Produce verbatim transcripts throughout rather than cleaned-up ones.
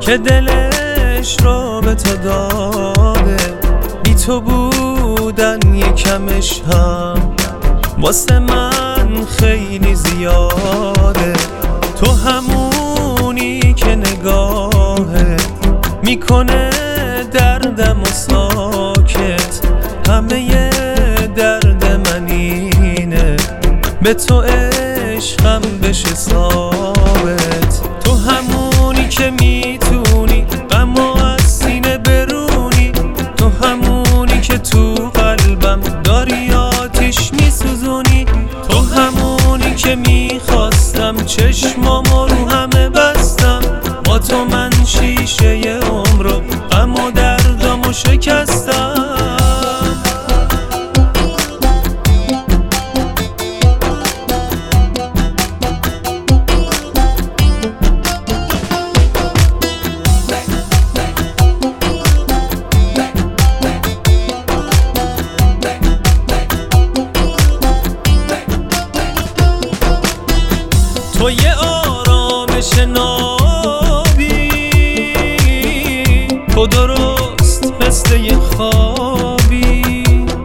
که دلش رو به تو داده، بی تو بودن یکمش هم واسه من خیلی زیاده. تو همونی که نگاهت میکنه دردم و ساکت، همه درد من اینه به تو عشقم بشه ثابت. تو همونی که میتونی غمو از سینه برونی، تو همونی که تو قلبم داری آتیش میسوزونی، تو همونی که میخواستم چشمامو رو همه بستم، با تو من شیشه ی عمرو غم و دردامو شکستم. تو یه آرامش نابی، تو درست مثل یه خوابی،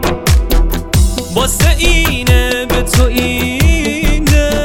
واسه اینه به تو این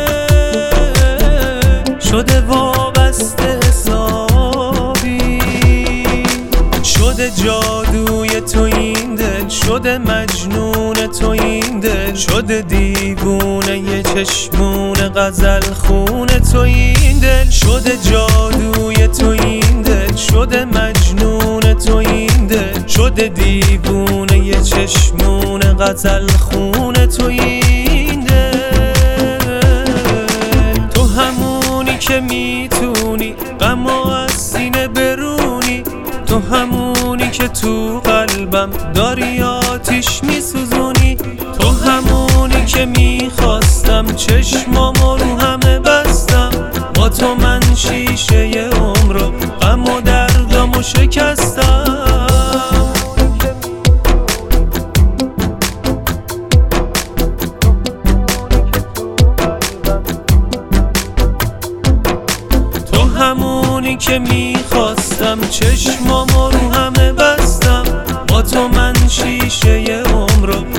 دل شده وابسته حسابی، شده جادوی تو این دل، شده مجنون تو این دل، شده دیوونه یه چشمون غزل خون تو این دل، شده جادوی تو این دل، شده مجنون تو این دل، شده دیوونه یه چشمون غزل خون تو این دل. تو همونی که میتونی غمو از سینه برونی، تو همونی که تو قلبم داری آتیش میسوزونی، تو همونی که میخواستم چشمامو رو همه بستم، با تو من شیشه ی عمرو غم و دردامو شکستم. تو همونی که میخواستم چشمامو رو همه بستم، با تو من شیشه ی عمرو